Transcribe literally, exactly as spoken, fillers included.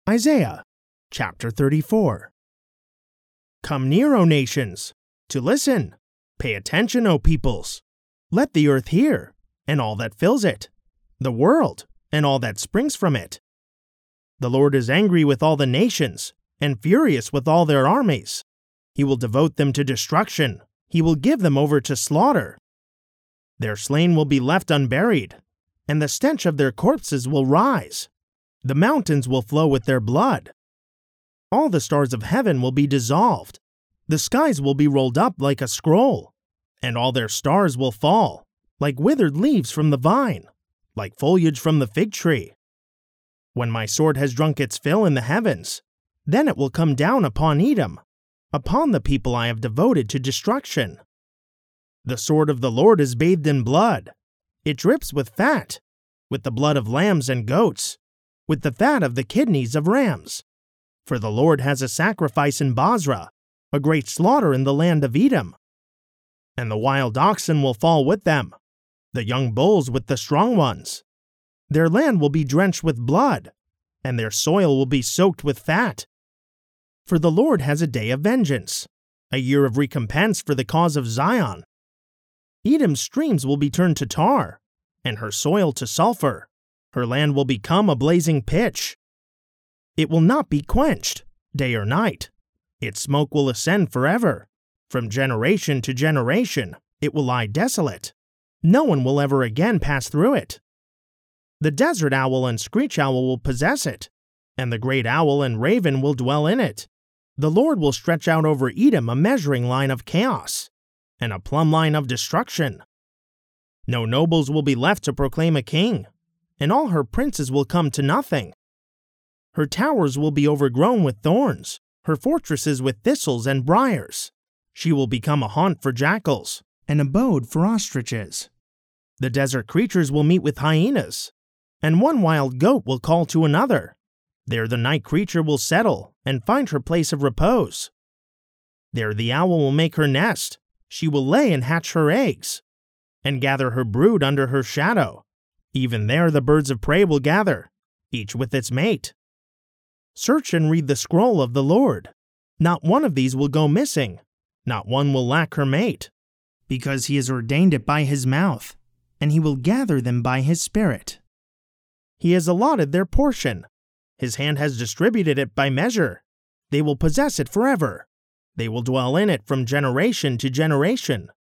Isaiah chapter thirty-four. Come near, O nations, to listen. Pay attention, O peoples. Let the earth hear, and all that fills it, the world, and all that springs from it. The Lord is angry with all the nations, and furious with all their armies. He will devote them to destruction. He will give them over to slaughter. Their slain will be left unburied, and the stench of their corpses will rise. The mountains will flow with their blood. All the stars of heaven will be dissolved. The skies will be rolled up like a scroll, and all their stars will fall, like withered leaves from the vine, like foliage from the fig tree. When my sword has drunk its fill in the heavens, then it will come down upon Edom, upon the people I have devoted to destruction. The sword of the Lord is bathed in blood. It drips with fat, with the blood of lambs and goats, with the fat of the kidneys of rams. For the Lord has a sacrifice in Bozrah, a great slaughter in the land of Edom. And the wild oxen will fall with them, the young bulls with the strong ones. Their land will be drenched with blood, and their soil will be soaked with fat. For the Lord has a day of vengeance, a year of recompense for the cause of Zion. Edom's streams will be turned to tar, and her soil to sulfur. Her land will become a blazing pitch. It will not be quenched, day or night. Its smoke will ascend forever. From generation to generation, it will lie desolate. No one will ever again pass through it. The desert owl and screech owl will possess it, and the great owl and raven will dwell in it. The Lord will stretch out over Edom a measuring line of chaos, and a plumb line of destruction. No nobles will be left to proclaim a king, and all her princes will come to nothing. Her towers will be overgrown with thorns, her fortresses with thistles and briars. She will become a haunt for jackals, an abode for ostriches. The desert creatures will meet with hyenas, and one wild goat will call to another. There the night creature will settle and find her place of repose. There the owl will make her nest. She will lay and hatch her eggs, and gather her brood under her shadow. Even there the birds of prey will gather, each with its mate. Search and read the scroll of the Lord. Not one of these will go missing. Not one will lack her mate, because he has ordained it by his mouth, and he will gather them by his spirit. He has allotted their portion. His hand has distributed it by measure. They will possess it forever. They will dwell in it from generation to generation.